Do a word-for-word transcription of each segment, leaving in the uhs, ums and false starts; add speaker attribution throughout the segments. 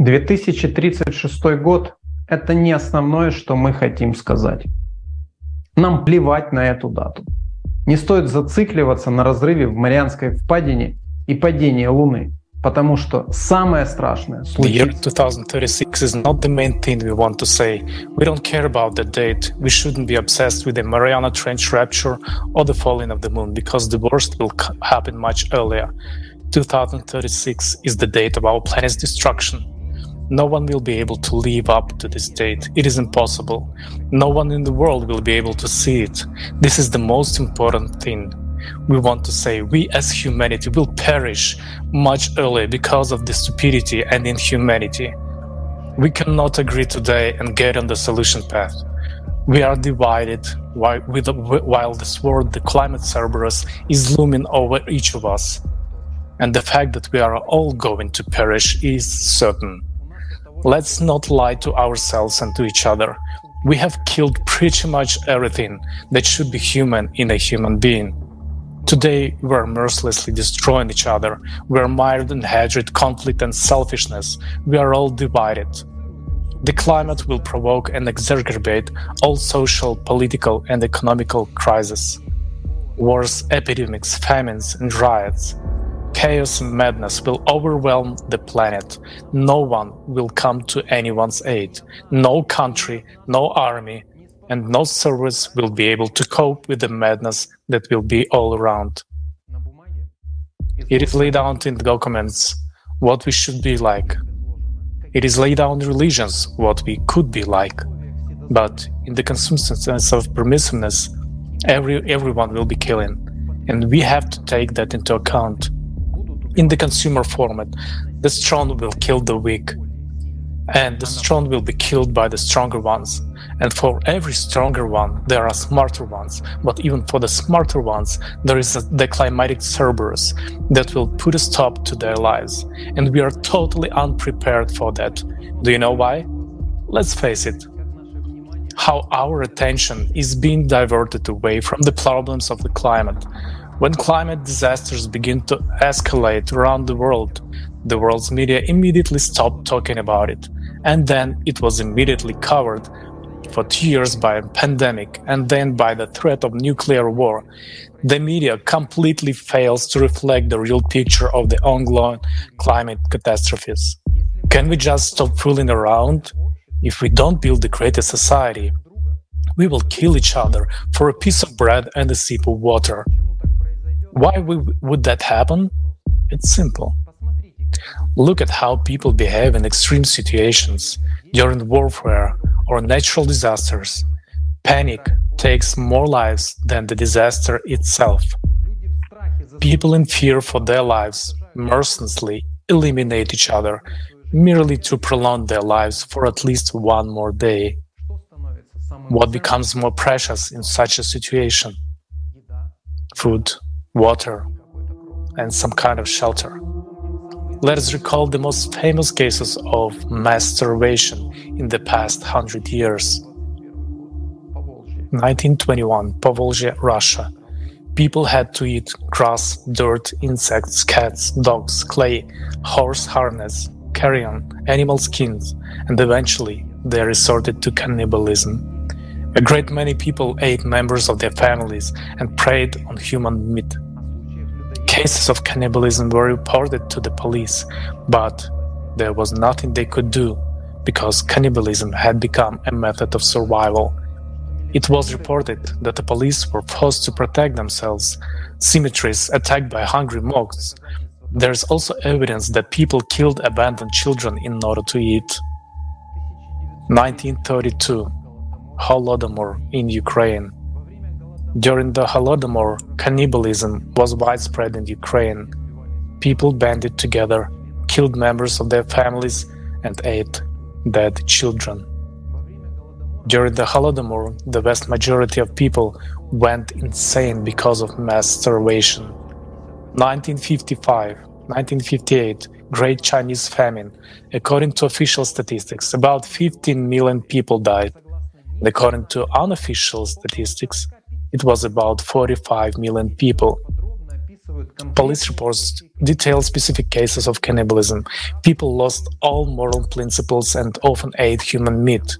Speaker 1: две тысячи тридцать шестой год — это не основное, что мы хотим сказать. Нам плевать на эту дату. Не стоит зацикливаться на разрыве в Марианской впадине и падении Луны, потому что самое страшное случится.
Speaker 2: The year twenty thirty-six is not the main thing we want to say. We don't care about the date. We shouldn't be obsessed with the Mariana Trench rupture or the falling of the moon, because the worst will happen much earlier. twenty thirty-six is the date of our planet's destruction. No one will be able to live up to this date. It is impossible. No one in the world will be able to see it. This is the most important thing. We want to say we as humanity will perish much earlier because of the stupidity and inhumanity. We cannot agree today and get on the solution path. We are divided while, with the, while the sword, the climate Cerberus, is looming over each of us. And the fact that we are all going to perish is certain. Let's not lie to ourselves and to each other. We have killed pretty much everything that should be human in a human being. Today, we're mercilessly destroying each other. We're mired in hatred, conflict, and selfishness. We are all divided. The climate will provoke and exacerbate all social, political, and economical crises. Wars, epidemics, famines, and riots. Chaos and madness will overwhelm the planet. No one will come to anyone's aid. No country, no army, and no service will be able to cope with the madness that will be all around. It is laid out in the documents what we should be like. It is laid down in religions what we could be like. But in the consistency of permissiveness, every everyone will be killing, and we have to take that into account. In the consumer format, the strong will kill the weak, and the strong will be killed by the stronger ones. And for every stronger one, there are smarter ones. But even for the smarter ones, there is a, the climatic Cerberus that will put a stop to their lives. And we are totally unprepared for that. Do you know why? Let's face it. How our attention is being diverted away from the problems of the climate. When climate disasters begin to escalate around the world, the world's media immediately stopped talking about it. And then it was immediately covered for two years by a pandemic and then by the threat of nuclear war. The media completely fails to reflect the real picture of the ongoing climate catastrophes. Can we just stop fooling around? If we don't build a greater society, we will kill each other for a piece of bread and a sip of water. Why would that happen? It's simple. Look at how people behave in extreme situations, during warfare or natural disasters. Panic takes more lives than the disaster itself. People in fear for their lives mercilessly eliminate each other merely to prolong their lives for at least one more day. What becomes more precious in such a situation? Food, water, and some kind of shelter. Let us recall the most famous cases of mass starvation in the past hundred years. nineteen twenty-one, Povolzhye, Russia. People had to eat grass, dirt, insects, cats, dogs, clay, horse harness, carrion, animal skins, and eventually they resorted to cannibalism. A great many people ate members of their families and preyed on human meat. Cases of cannibalism were reported to the police, but there was nothing they could do because cannibalism had become a method of survival. It was reported that the police were forced to protect themselves, cemeteries attacked by hungry mobs. There is also evidence that people killed abandoned children in order to eat. nineteen thirty-two, Holodomor in Ukraine. During the Holodomor, cannibalism was widespread in Ukraine. People banded together, killed members of their families, and ate dead children. During the Holodomor, the vast majority of people went insane because of mass starvation. nineteen fifty-five, nineteen fifty-eight, Great Chinese Famine. According to official statistics, about fifteen million people died. And according to unofficial statistics, it was about forty-five million people. Police reports detail specific cases of cannibalism. People lost all moral principles and often ate human meat.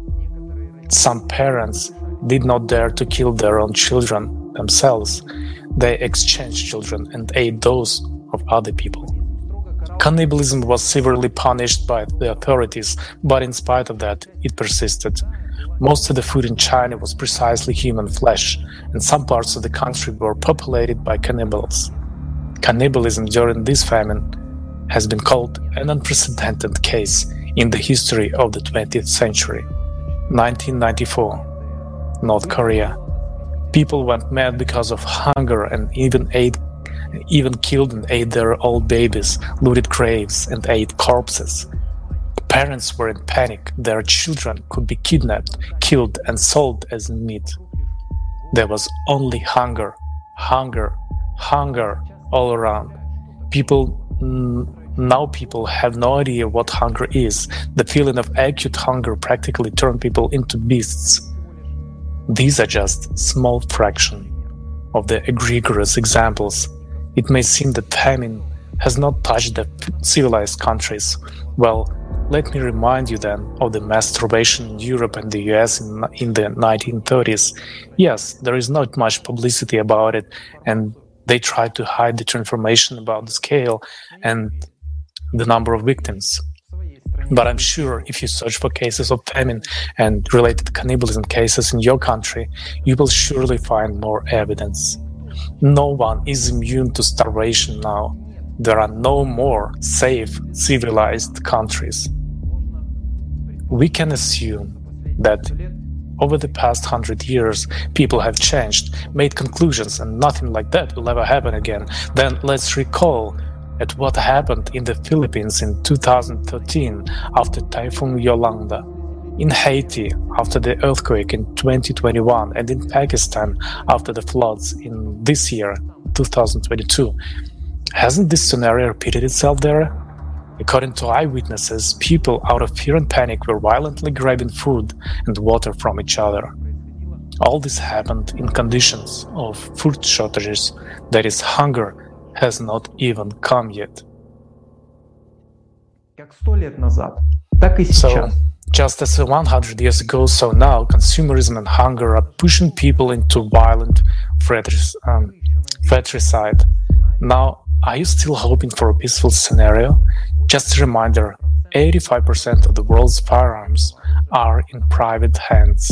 Speaker 2: Some parents did not dare to kill their own children themselves. They exchanged children and ate those of other people. Cannibalism was severely punished by the authorities, but in spite of that, it persisted. Most of the food in China was precisely human flesh, and some parts of the country were populated by cannibals. Cannibalism during this famine has been called an unprecedented case in the history of the twentieth century. nineteen ninety-four, North Korea. People went mad because of hunger and even ate, even killed and ate their old babies, looted graves, and ate corpses. Parents were in panic. Their children could be kidnapped, killed, and sold as meat. There was only hunger, hunger, hunger all around. People mm, now people have no idea what hunger is. The feeling of acute hunger practically turned people into beasts. These are just small fraction of the egregious examples. It may seem that famine has not touched the civilized countries. Well, let me remind you then of the mass starvation in Europe and the U S in, in the nineteen thirties. Yes, there is not much publicity about it, and they try to hide the true information about the scale and the number of victims. But I'm sure if you search for cases of famine and related cannibalism cases in your country, you will surely find more evidence. No one is immune to starvation now. There are no more safe, civilized countries. We can assume that over the past hundred years, people have changed, made conclusions, and nothing like that will ever happen again. Then let's recall at what happened in the Philippines in two thousand thirteen after Typhoon Yolanda, in Haiti after the earthquake in twenty twenty-one, and in Pakistan after the floods in this year, two thousand twenty-two. Hasn't this scenario repeated itself there? According to eyewitnesses, people out of fear and panic were violently grabbing food and water from each other. All this happened in conditions of food shortages, that is, hunger has not even come yet. So, just as one hundred years ago, so now consumerism and hunger are pushing people into violent um, fratricide. Now, are you still hoping for a peaceful scenario? Just a reminder, eighty-five percent of the world's firearms are in private hands.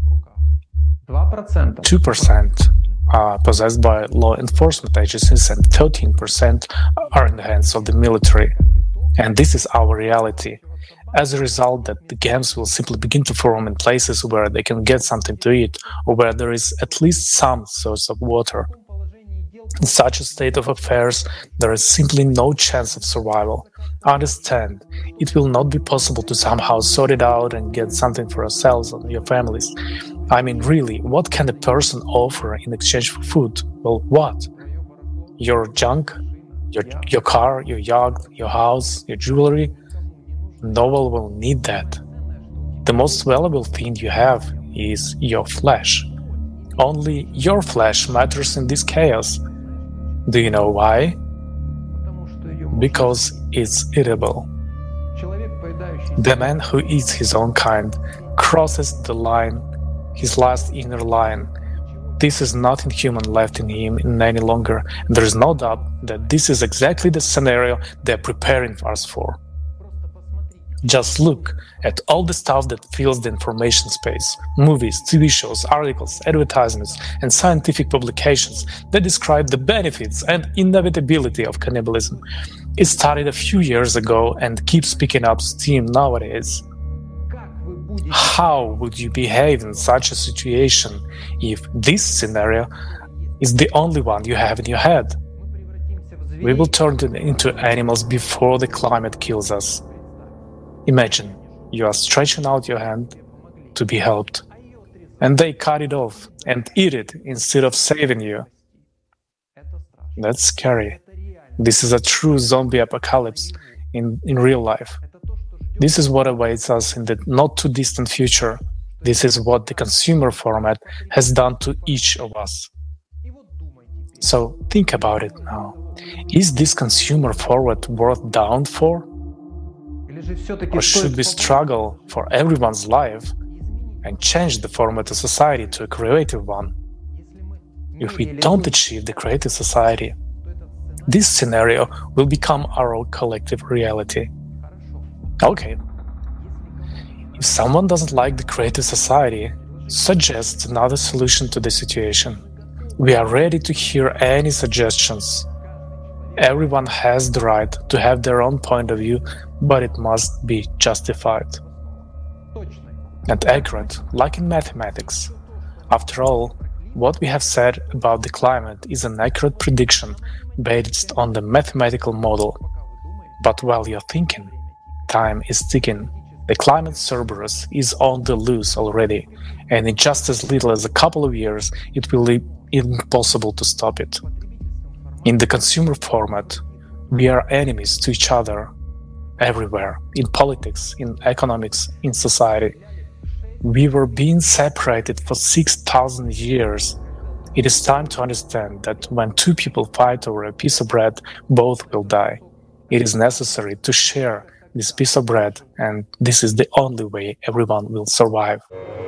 Speaker 2: two percent are possessed by law enforcement agencies and thirteen percent are in the hands of the military. And this is our reality. As a result, that the gangs will simply begin to form in places where they can get something to eat or where there is at least some source of water. In such a state of affairs, there is simply no chance of survival. Understand, it will not be possible to somehow sort it out and get something for yourselves and your families. I mean, really, what can a person offer in exchange for food? Well, what? Your junk? Your, your car? Your yacht? Your house? Your jewelry? No one will need that. The most valuable thing you have is your flesh. Only your flesh matters in this chaos. Do you know why? Because it's eatable. The man who eats his own kind crosses the line, his last inner line. This is nothing human left in him any longer, and there is no doubt that this is exactly the scenario they're preparing us for. Just look at all the stuff that fills the information space: movies, T V shows, articles, advertisements, and scientific publications that describe the benefits and inevitability of cannibalism. It started a few years ago and keeps picking up steam nowadays. How would you behave in such a situation if this scenario is the only one you have in your head? We will turn into animals before the climate kills us. Imagine you are stretching out your hand to be helped, and they cut it off and eat it instead of saving you. That's scary. This is a true zombie apocalypse in, in real life. This is what awaits us in the not-too-distant future. This is what the consumer format has done to each of us. So think about it now. Is this consumer forward worth down for? Or should we struggle for everyone's life and change the format of society to a creative one? If we don't achieve the creative society, this scenario will become our collective reality. Okay. If someone doesn't like the creative society, suggest another solution to the situation. We are ready to hear any suggestions. Everyone has the right to have their own point of view, but it must be justified and accurate, like in mathematics. After all, what we have said about the climate is an accurate prediction based on the mathematical model. But while you're thinking, time is ticking. The climate Cerberus is on the loose already, and in just as little as a couple of years, it will be impossible to stop it. In the consumer format, we are enemies to each other everywhere, in politics, in economics, in society. We were being separated for six thousand years. It is time to understand that when two people fight over a piece of bread, both will die. It is necessary to share this piece of bread, and this is the only way everyone will survive.